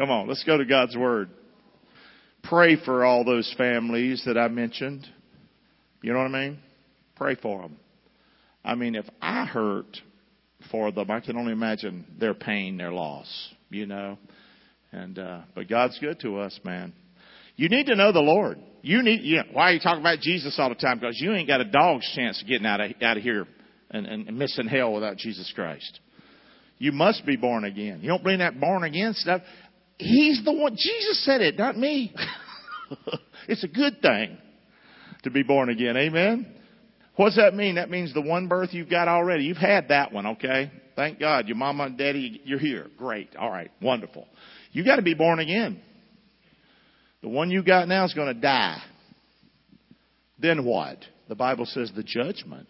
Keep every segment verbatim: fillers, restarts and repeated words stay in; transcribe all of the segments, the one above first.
Come on, let's go to God's Word. Pray for all those families that I mentioned. You know what I mean? Pray for them. I mean, if I hurt for them, I can only imagine their pain, their loss, you know. And uh, but God's good to us, man. You need to know the Lord. You need. You know, why are you talking about Jesus all the time? Because you ain't got a dog's chance of getting out of out of here and, and missing hell without Jesus Christ. You must be born again. You don't believe that born again stuff. He's the one. Jesus said it, not me. It's a good thing to be born again. Amen. What does that mean? That means the one birth you've got already. You've had that one, okay? Thank God. Your mama and daddy, you're here. Great. All right. Wonderful. You got to be born again. The one you got now is going to die. Then what? The Bible says the judgment.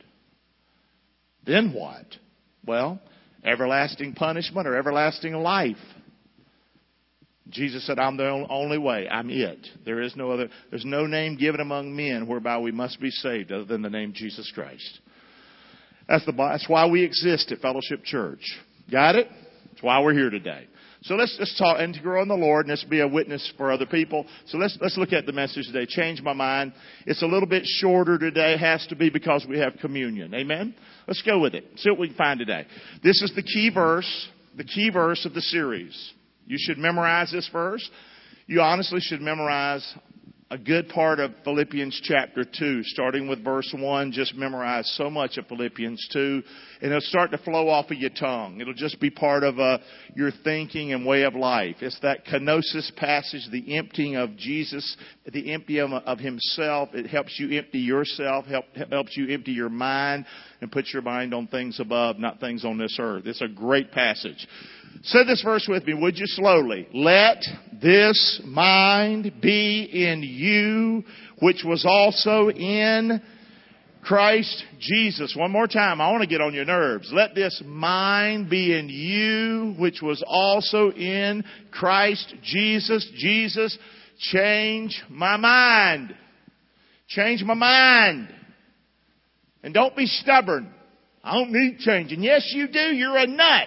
Then what? Well, everlasting punishment or everlasting life. Jesus said, I'm the only way. I'm it. There is no other. There's no name given among men whereby we must be saved other than the name Jesus Christ. That's the. That's why we exist at Fellowship Church. Got it? That's why we're here today. So let's let's talk and to grow in the Lord and let's be a witness for other people. So let's let's look at the message today. Change my mind. It's a little bit shorter today. It has to be because we have communion. Amen. Let's go with it. See what we can find today. This is the key verse. The key verse of the series. You should memorize this verse. You honestly should memorize a good part of Philippians chapter two, starting with verse one. Just memorize so much of Philippians two, and it'll start to flow off of your tongue. It'll just be part of uh, your thinking and way of life. It's that kenosis passage, the emptying of Jesus, the emptying of Himself. It helps you empty yourself, help, helps you empty your mind, and put your mind on things above, not things on this earth. It's a great passage. Say this verse with me, would you, slowly? Let this mind be in you, which was also in Christ Jesus. One more time. I want to get on your nerves. Let this mind be in you, which was also in Christ Jesus. Jesus, change my mind. Change my mind. And don't be stubborn. I don't need changing. Yes, you do. You're a nut.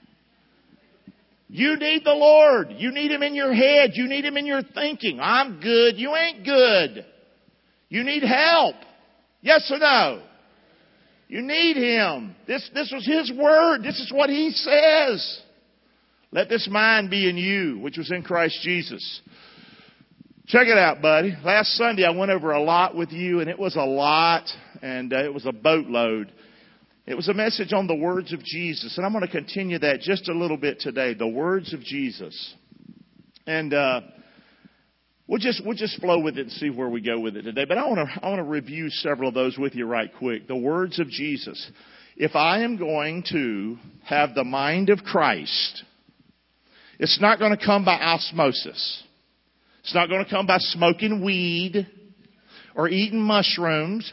You need the Lord. You need Him in your head. You need Him in your thinking. I'm good. You ain't good. You need help. Yes or no? You need Him. This, this was His word. This is what He says. Let this mind be in you, which was in Christ Jesus. Check it out, buddy. Last Sunday I went over a lot with you, and it was a lot, and uh, it was a boatload. It was a message on the words of Jesus, and I'm going to continue that just a little bit today. The words of Jesus, and uh, we'll just we'll just flow with it and see where we go with it today. But I want to I want to review several of those with you right quick. The words of Jesus. If I am going to have the mind of Christ, it's not going to come by osmosis. It's not going to come by smoking weed or eating mushrooms.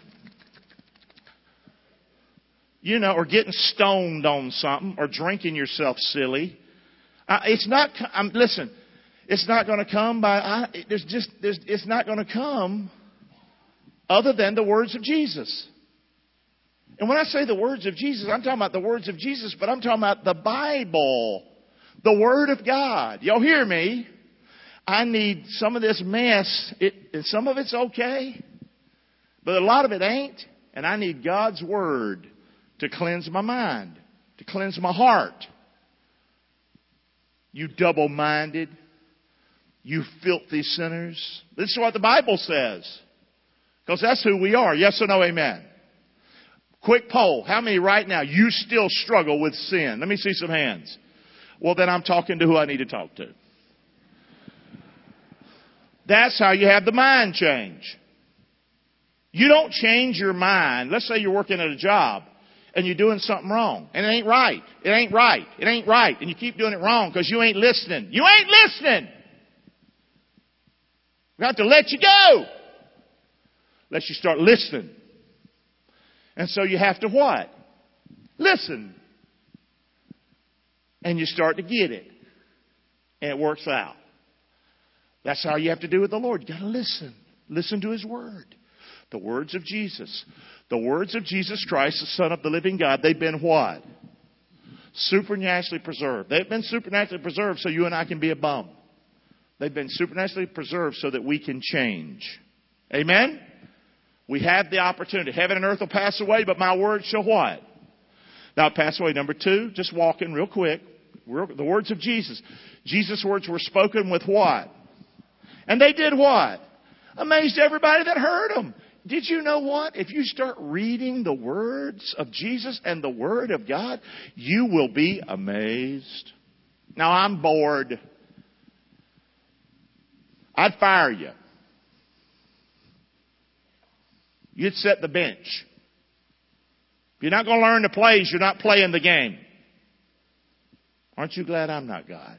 You know, or getting stoned on something, or drinking yourself silly. Uh, it's not. Um, listen, it's not going to come by. I, there's just. There's, it's not going to come other than the words of Jesus. And when I say the words of Jesus, I'm talking about the words of Jesus, but I'm talking about the Bible, the Word of God. Y'all hear me? I need some of this mess. It, and some of it's okay, but a lot of it ain't. And I need God's Word to cleanse my mind, to cleanse my heart. You double-minded, you filthy sinners. This is what the Bible says. Because that's who we are. Yes or no, amen? Quick poll. How many right now, you still struggle with sin? Let me see some hands. Well, then I'm talking to who I need to talk to. That's how you have the mind change. You don't change your mind. Let's say you're working at a job and you're doing something wrong. And it ain't right. It ain't right. It ain't right. And you keep doing it wrong because you ain't listening. You ain't listening. We have to let you go. Let you start listening. And so you have to what? Listen. And you start to get it. And it works out. That's how you have to do with the Lord. You got to listen. Listen to His Word. The words of Jesus. The words of Jesus Christ, the Son of the living God, they've been what? Supernaturally preserved. They've been supernaturally preserved so you and I can be a bum. They've been supernaturally preserved so that we can change. Amen? We have the opportunity. Heaven and earth will pass away, but my word shall what? Not pass away. Number two, just walking real quick. The words of Jesus. Jesus' words were spoken with what? And they did what? Amazed everybody that heard them. Did you know what? If you start reading the words of Jesus and the Word of God, you will be amazed. Now, I'm bored. I'd fire you. You'd set the bench. If you're not going to learn the plays, you're not playing the game. Aren't you glad I'm not God?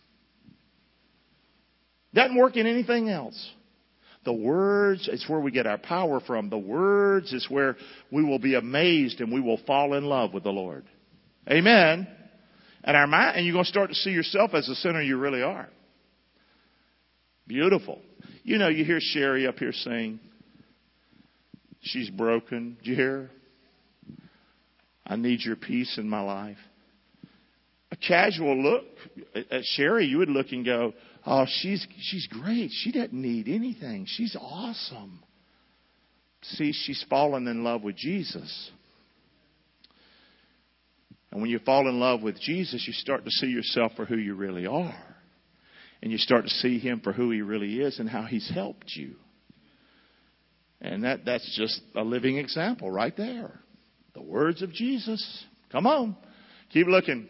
Doesn't work in anything else. The words is where we get our power from. The words is where we will be amazed and we will fall in love with the Lord. Amen. And our mind, and you're going to start to see yourself as the sinner you really are. Beautiful. You know, you hear Sherry up here sing. She's broken. Did you hear her? I need your peace in my life. A casual look at Sherry, you would look and go, oh, she's she's great. She doesn't need anything. She's awesome. See, she's fallen in love with Jesus. And when you fall in love with Jesus, you start to see yourself for who you really are. And you start to see Him for who He really is and how He's helped you. And that, that's just a living example right there. The words of Jesus. Come on. Keep looking.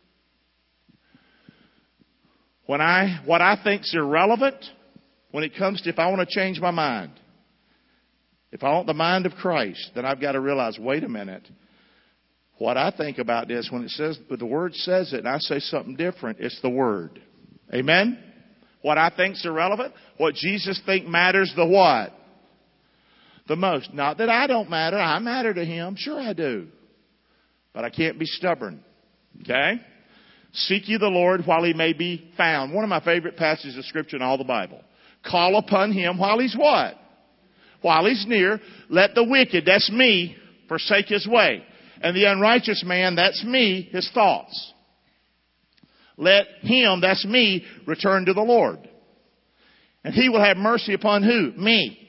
When I, what I think's irrelevant, when it comes to if I want to change my mind, if I want the mind of Christ, then I've got to realize, wait a minute. What I think about this, when it says, but the Word says it, and I say something different, it's the Word. Amen? What I think's irrelevant, what Jesus think matters the what? The most. Not that I don't matter. I matter to Him. Sure I do. But I can't be stubborn. Okay? Seek ye the Lord while He may be found. One of my favorite passages of Scripture in all the Bible. Call upon Him while He's what? While He's near. Let the wicked, that's me, forsake his way. And the unrighteous man, that's me, his thoughts. Let him, that's me, return to the Lord. And He will have mercy upon who? Me.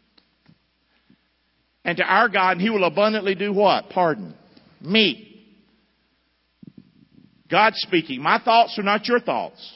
And to our God, He will abundantly do what? Pardon. Me. God speaking. My thoughts are not your thoughts.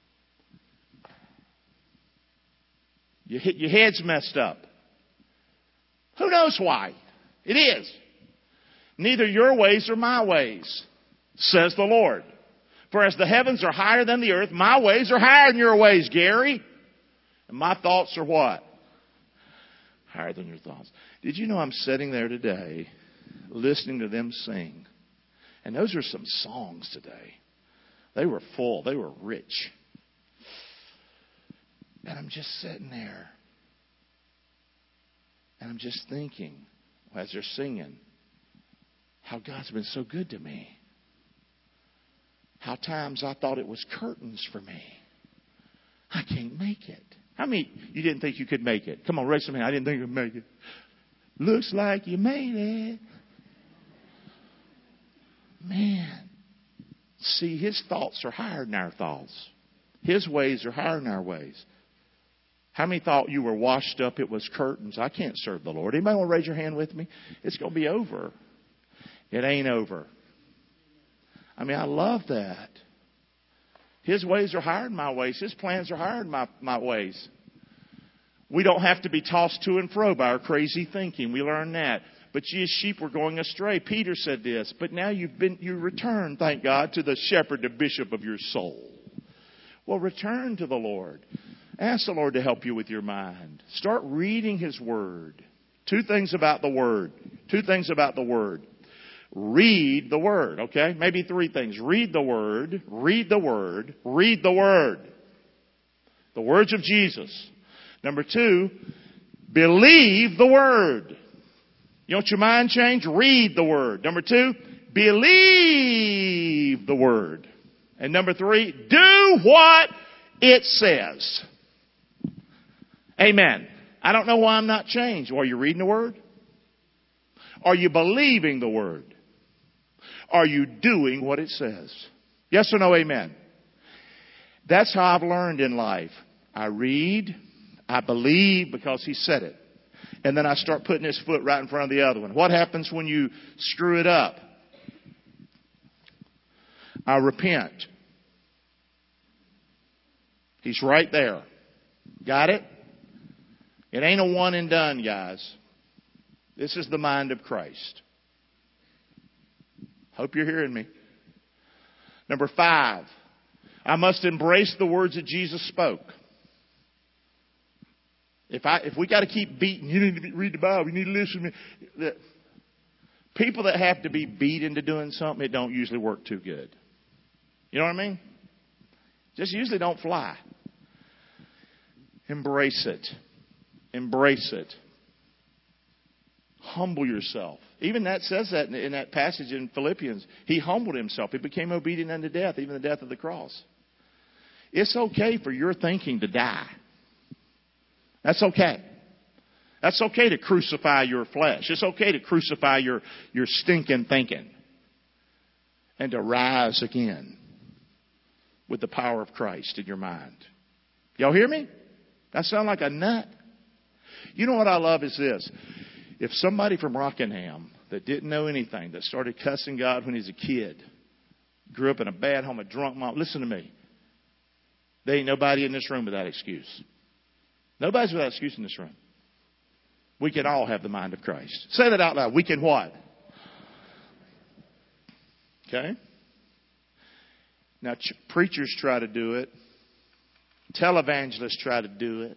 You hit, your head's messed up. Who knows why? It is. Neither your ways are my ways, says the Lord. For as the heavens are higher than the earth, my ways are higher than your ways, Gary. And my thoughts are what? Higher than your thoughts. Did you know I'm sitting there today listening to them sing? And those are some songs today. They were full. They were rich. And I'm just sitting there. And I'm just thinking, as they're singing, how God's been so good to me. How times I thought it was curtains for me. I can't make it. How many, you didn't think you could make it? Come on, raise some hand. I didn't think you could make it. Looks like you made it. Man. See, His thoughts are higher than our thoughts. His ways are higher than our ways. How many thought you were washed up, it was curtains? I can't serve the Lord. Anybody want to raise your hand with me? It's going to be over. It ain't over. I mean, I love that. His ways are higher than my ways. His plans are higher than my, my ways. We don't have to be tossed to and fro by our crazy thinking. We learn that. But ye as sheep were going astray. Peter said this. But now you've been, you return, thank God, to the shepherd, the bishop of your soul. Well, return to the Lord. Ask the Lord to help you with your mind. Start reading His Word. Two things about the Word. Two things about the Word. Read the Word, okay? Maybe three things. Read the Word, read the Word, read the Word. The words of Jesus. Number two, believe the Word. You want your mind changed? Read the Word. Number two, believe the Word. And number three, do what it says. Amen. I don't know why I'm not changed. Are you reading the Word? Are you believing the Word? Are you doing what it says? Yes or no, amen? That's how I've learned in life. I read. I believe because He said it. And then I start putting His foot right in front of the other one. What happens when you screw it up? I repent. He's right there. Got it? It ain't a one and done, guys. This is the mind of Christ. Hope you're hearing me. Number five, I must embrace the words that Jesus spoke. If I if we got to keep beating, you need to read the Bible, you need to listen to me. The, people that have to be beat into doing something, it don't usually work too good. You know what I mean? Just usually don't fly. Embrace it. Embrace it. Humble yourself. Even that says that in, in that passage in Philippians. He humbled Himself. He became obedient unto death, even the death of the cross. It's okay for your thinking to die. That's okay. That's okay to crucify your flesh. It's okay to crucify your, your stinking thinking. And to rise again with the power of Christ in your mind. Y'all hear me? That sound like a nut? You know what I love is this. If somebody from Rockingham that didn't know anything, that started cussing God when he was a kid, grew up in a bad home, a drunk mom, listen to me. There ain't nobody in this room without excuse. Nobody's without excuse in this room. We can all have the mind of Christ. Say that out loud. We can what? Okay? Now, ch- preachers try to do it. Televangelists try to do it.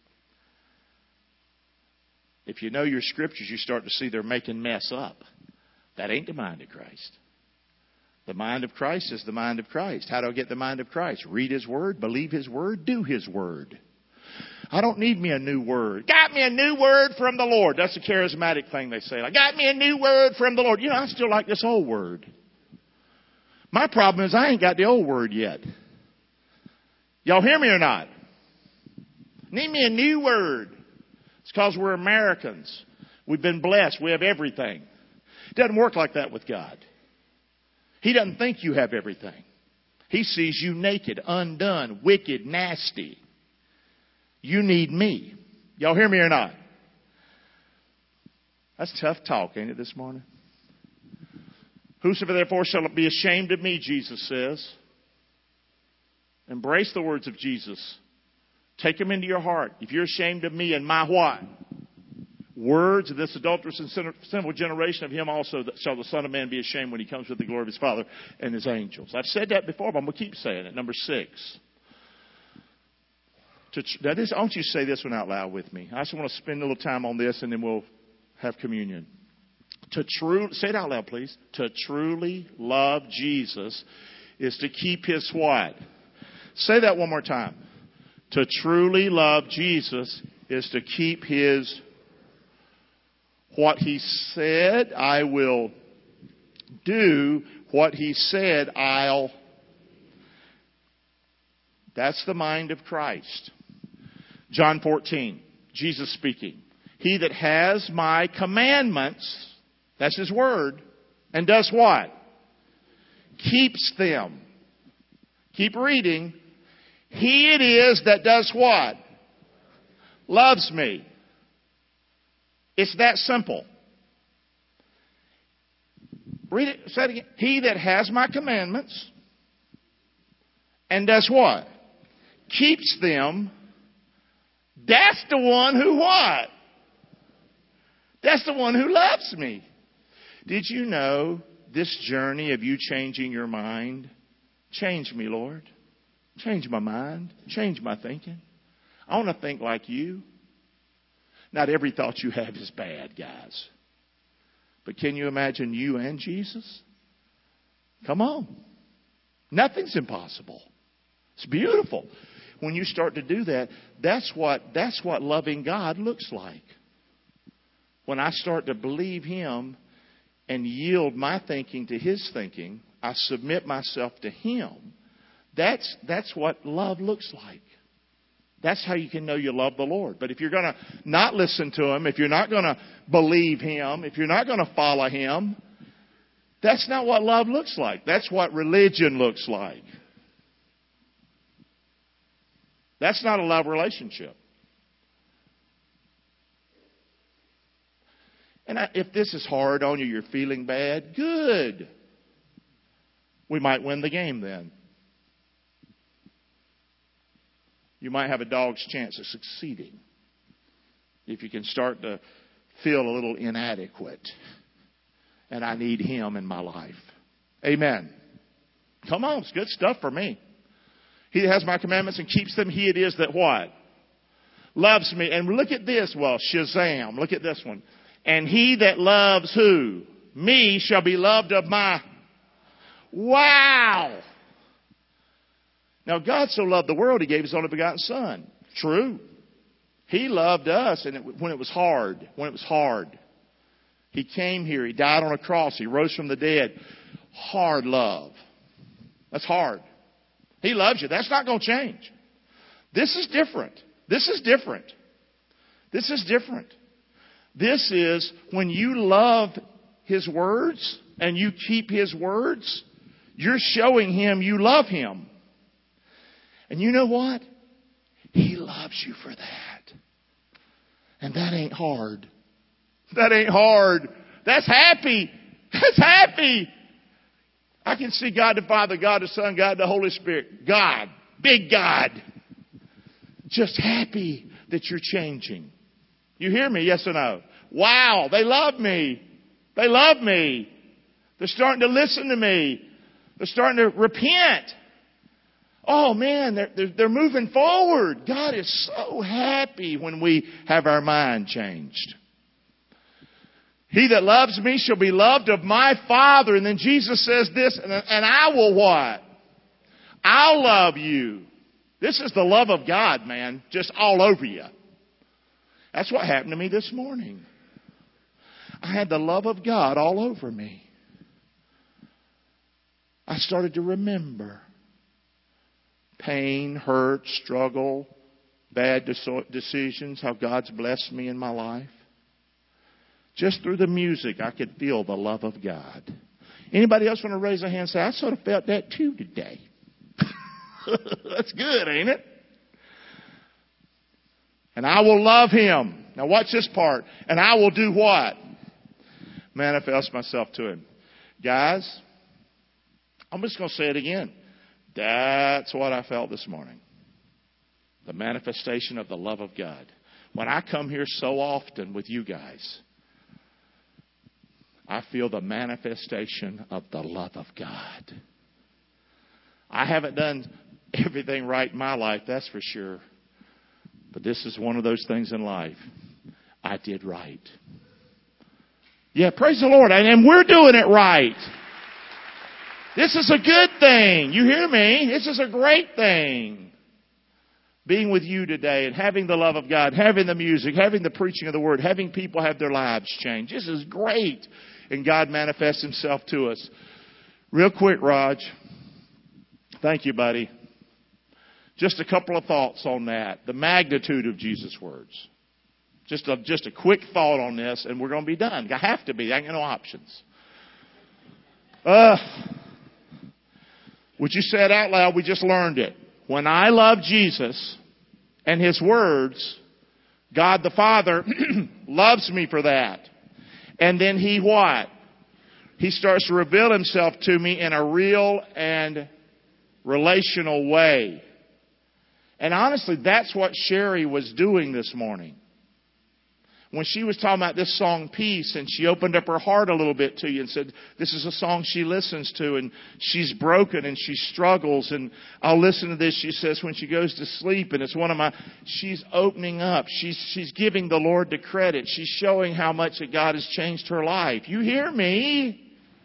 If you know your scriptures, you start to see they're making mess up. That ain't the mind of Christ. The mind of Christ is the mind of Christ. How do I get the mind of Christ? Read His Word, believe His Word, do His Word. I don't need me a new word. Got me a new word from the Lord. That's a charismatic thing they say. I got me a new word from the Lord. You know, I still like this old word. My problem is I ain't got the old word yet. Y'all hear me or not? Need me a new word. It's because we're Americans. We've been blessed. We have everything. It doesn't work like that with God. He doesn't think you have everything. He sees you naked, undone, wicked, nasty. You need me. Y'all hear me or not? That's tough talk, ain't it, this morning? Whosoever therefore shall be ashamed of me, Jesus says. Embrace the words of Jesus. Take them into your heart. If you're ashamed of me and my what? Words of this adulterous and sinful generation, of him also shall the Son of Man be ashamed when He comes with the glory of His Father and His angels. I've said that before, but I'm going to keep saying it. Number six. To, now this, I want you to say this one out loud with me. I just want to spend a little time on this and then we'll have communion. To true, say it out loud, please. To truly love Jesus is to keep His what? Say that one more time. To truly love Jesus is to keep His what He said I will do. What He said I'll. That's the mind of Christ. John fourteen, Jesus speaking. He that has my commandments, that's His word, and does what? Keeps them. Keep reading. He it is that does what? Loves me. It's that simple. Read it. Say it again. He that has my commandments and does what? Keeps them. That's the one who what? That's the one who loves me. Did you know this journey of you changing your mind? Change me, Lord. Change my mind. Change my thinking. I want to think like you. Not every thought you have is bad, guys. But can you imagine you and Jesus? Come on. Nothing's impossible. It's beautiful. When you start to do that, that's what, that's what loving God looks like. When I start to believe Him and yield my thinking to His thinking, I submit myself to Him. That's, that's what love looks like. That's how you can know you love the Lord. But if you're going to not listen to Him, if you're not going to believe Him, if you're not going to follow Him, that's not what love looks like. That's what religion looks like. That's not a love relationship. And I, if this is hard on you, you're feeling bad, good. We might win the game then. You might have a dog's chance of succeeding if you can start to feel a little inadequate. And I need Him in my life. Amen. Come on, it's good stuff for me. He that has my commandments and keeps them, he it is that what? Loves me. And look at this. Well, Shazam. Look at this one. And he that loves who? Me shall be loved of my... Wow! Now, God so loved the world, He gave His only begotten Son. True. He loved us and it, when it was hard. When it was hard. He came here. He died on a cross. He rose from the dead. Hard love. That's hard. He loves you. That's not going to change. This is different. This is different. This is different. This is when you love His words and you keep His words, you're showing Him you love Him. And you know what? He loves you for that. And that ain't hard. That ain't hard. That's happy. That's happy. I can see God the Father, God the Son, God the Holy Spirit. God. Big God. Just happy that you're changing. You hear me? Yes or no? Wow. They love me. They love me. They're starting to listen to me. They're starting to repent. Oh man, they're, they're, they're moving forward. God is so happy when we have our mind changed. He that loves me shall be loved of my Father. And then Jesus says this, and, and I will what? I'll love you. This is the love of God, man, just all over you. That's what happened to me this morning. I had the love of God all over me. I started to remember pain, hurt, struggle, bad decisions, how God's blessed me in my life. Just through the music, I could feel the love of God. Anybody else want to raise their hand and say, I sort of felt that too today. That's good, ain't it? And I will love Him. Now watch this part. And I will do what? Manifest myself to Him. Guys, I'm just going to say it again. That's what I felt this morning. The manifestation of the love of God. When I come here so often with you guys, I feel the manifestation of the love of God. I haven't done everything right in my life, that's for sure. But this is one of those things in life I did right. Yeah, praise the Lord. And we're doing it right. This is a good thing. You hear me? This is a great thing. Being with you today and having the love of God, having the music, having the preaching of the Word, having people have their lives changed. This is great. And God manifests Himself to us. Real quick, Raj. Thank you, buddy. Just a couple of thoughts on that. The magnitude of Jesus' words. Just a, just a quick thought on this, and we're going to be done. I have to be. I ain't got no options. Uh, would you say it out loud? We just learned it. When I love Jesus and His words, God the Father loves me for that. And then He what? He starts to reveal Himself to me in a real and relational way. And honestly, that's what Sherry was doing this morning. When she was talking about this song, Peace, and she opened up her heart a little bit to you and said, this is a song she listens to, and she's broken and she struggles, and I'll listen to this, she says, when she goes to sleep, and it's one of my, she's opening up. She's, she's giving the Lord the credit. She's showing how much that God has changed her life. You hear me?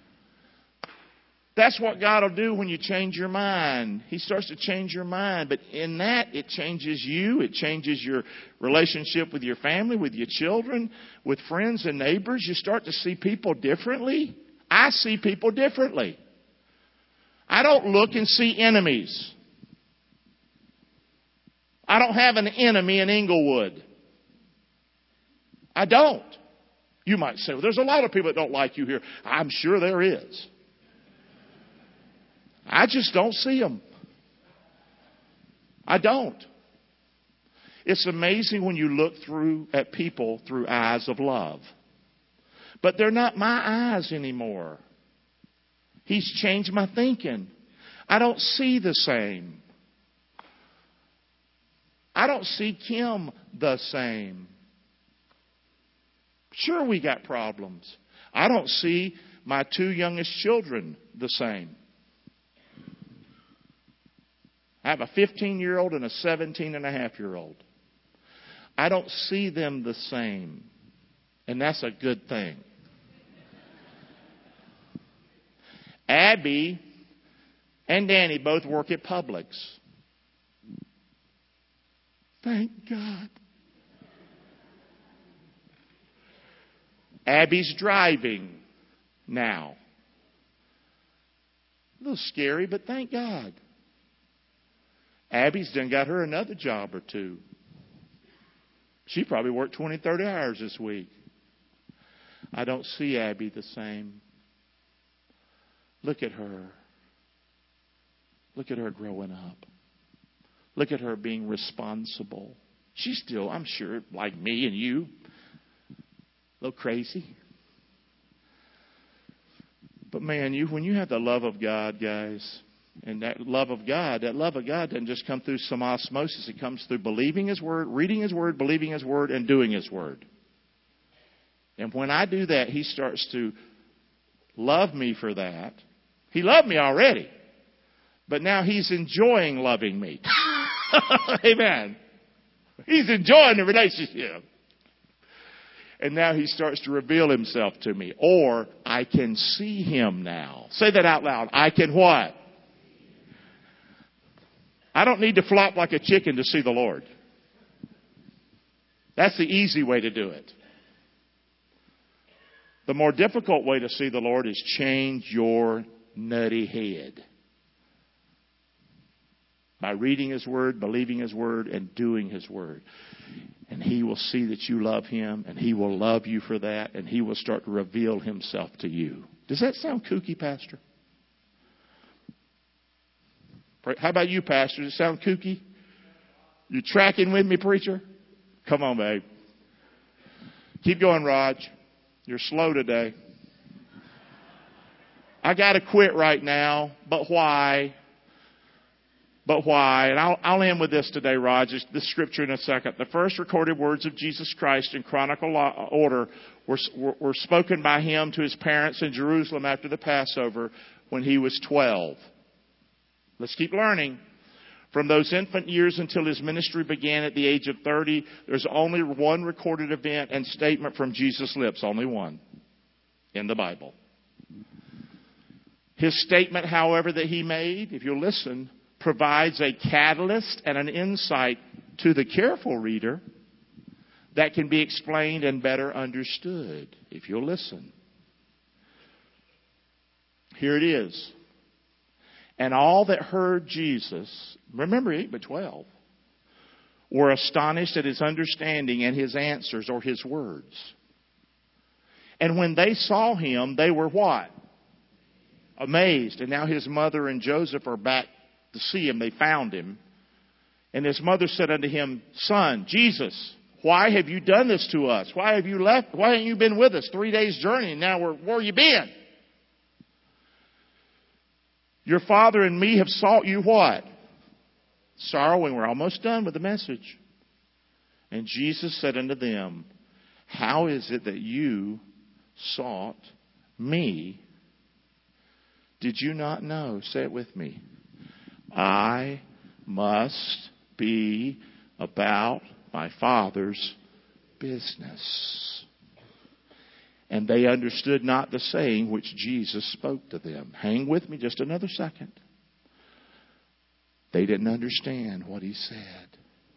That's what God will do when you change your mind. He starts to change your mind. But in that, it changes you. It changes your relationship with your family, with your children, with friends and neighbors. You start to see people differently. I see people differently. I don't look and see enemies. I don't have an enemy in Inglewood. I don't. You might say, well, there's a lot of people that don't like you here. I'm sure there is. I just don't see them. I don't. It's amazing when you look through at people through eyes of love. But they're not my eyes anymore. He's changed my thinking. I don't see the same. I don't see Kim the same. Sure, we got problems. I don't see my two youngest children the same. I have a fifteen-year-old and a seventeen and a half year old. I don't see them the same. And that's a good thing. Abby and Danny both work at Publix. Thank God. Abby's driving now. A little scary, but thank God. Abby's done got her another job or two. She probably worked twenty, thirty hours this week. I don't see Abby the same. Look at her. Look at her growing up. Look at her being responsible. She's still, I'm sure, like me and you, a little crazy. But man, you when you have the love of God, guys, and that love of God, that love of God doesn't just come through some osmosis. It comes through believing His Word, reading His Word, believing His Word, and doing His Word. And when I do that, He starts to love me for that. He loved me already. But now He's enjoying loving me. Amen. He's enjoying the relationship. And now He starts to reveal Himself to me. Or I can see Him now. Say that out loud. I can what? I don't need to flop like a chicken to see the Lord. That's the easy way to do it. The more difficult way to see the Lord is change your nutty head. By reading His Word, believing His Word, and doing His Word. And He will see that you love Him, and He will love you for that, and He will start to reveal Himself to you. Does that sound kooky, Pastor? How about you, Pastor? Does it sound kooky? You tracking with me, preacher? Come on, babe. Keep going, Raj. You're slow today. I got to quit right now, but why? But why? And I'll, I'll end with this today, Raj. This scripture in a second. The first recorded words of Jesus Christ in chronicle order were, were, were spoken by Him to His parents in Jerusalem after the Passover when He was twelve. Let's keep learning. From those infant years until His ministry began at the age of thirty, there's only one recorded event and statement from Jesus' lips. Only one in the Bible. His statement, however, that He made, if you'll listen, provides a catalyst and an insight to the careful reader that can be explained and better understood, if you'll listen. Here it is. And all that heard Jesus, remember he but twelve, were astonished at His understanding and His answers or His words. And when they saw Him, they were what? Amazed. And now His mother and Joseph are back to see Him. They found Him. And His mother said unto Him, Son, Jesus, why have you done this to us? Why have you left? Why haven't you been with us? Three days journey and now we're, where you been? Your father and me have sought you what? Sorrowing. We're almost done with the message. And Jesus said unto them, how is it that you sought me? Did you not know? Say it with me. I must be about my Father's business. And they understood not the saying which Jesus spoke to them. Hang with me just another second. They didn't understand what He said.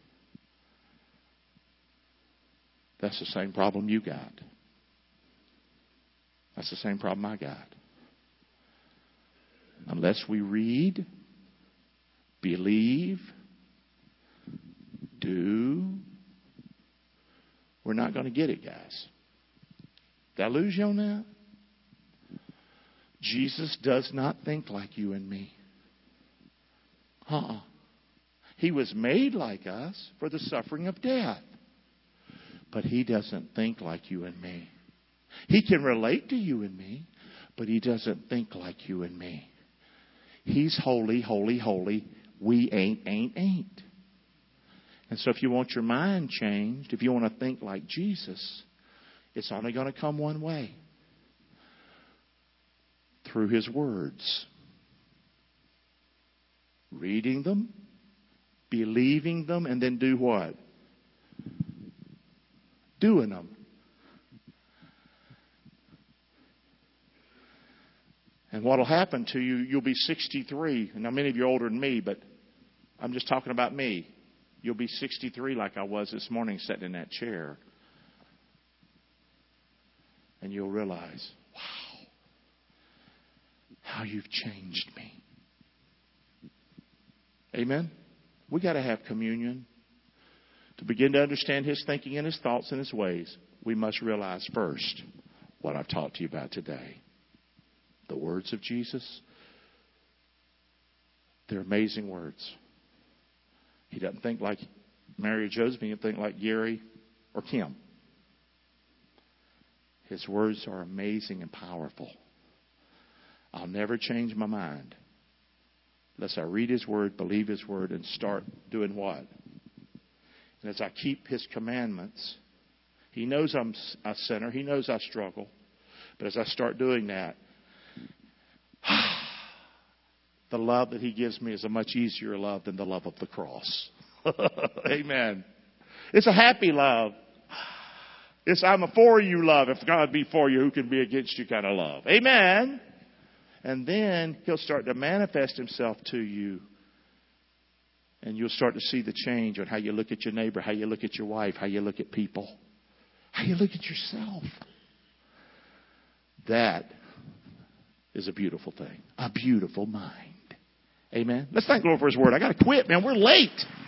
That's the same problem you got. That's the same problem I got. Unless we read, believe, do, we're not going to get it, guys. Did I lose you on that? Jesus does not think like you and me. Uh-uh. He was made like us for the suffering of death. But He doesn't think like you and me. He can relate to you and me, but He doesn't think like you and me. He's holy, holy, holy. We ain't, ain't, ain't. And so if you want your mind changed, if you want to think like Jesus, it's only going to come one way. Through His words. Reading them, believing them, and then do what? Doing them. And what will happen to you, you'll be sixty-three. Now, many of you are older than me, but I'm just talking about me. You'll be sixty-three like I was this morning sitting in that chair. And you'll realize, wow, how you've changed me. Amen? We got to have communion. To begin to understand His thinking and His thoughts and His ways, we must realize first what I've taught to you about today. The words of Jesus, they're amazing words. He doesn't think like Mary or Joseph. He doesn't think like Gary or Kim. His words are amazing and powerful. I'll never change my mind unless I read His Word, believe His Word, and start doing what? And as I keep His commandments, He knows I'm a sinner. He knows I struggle. But as I start doing that, the love that He gives me is a much easier love than the love of the cross. Amen. It's a happy love. It's I'm a for you love. If God be for you, who can be against you kind of love. Amen. And then He'll start to manifest Himself to you. And you'll start to see the change on how you look at your neighbor, how you look at your wife, how you look at people, how you look at yourself. That is a beautiful thing. A beautiful mind. Amen. Let's thank the Lord for His Word. I got to quit, man. We're late.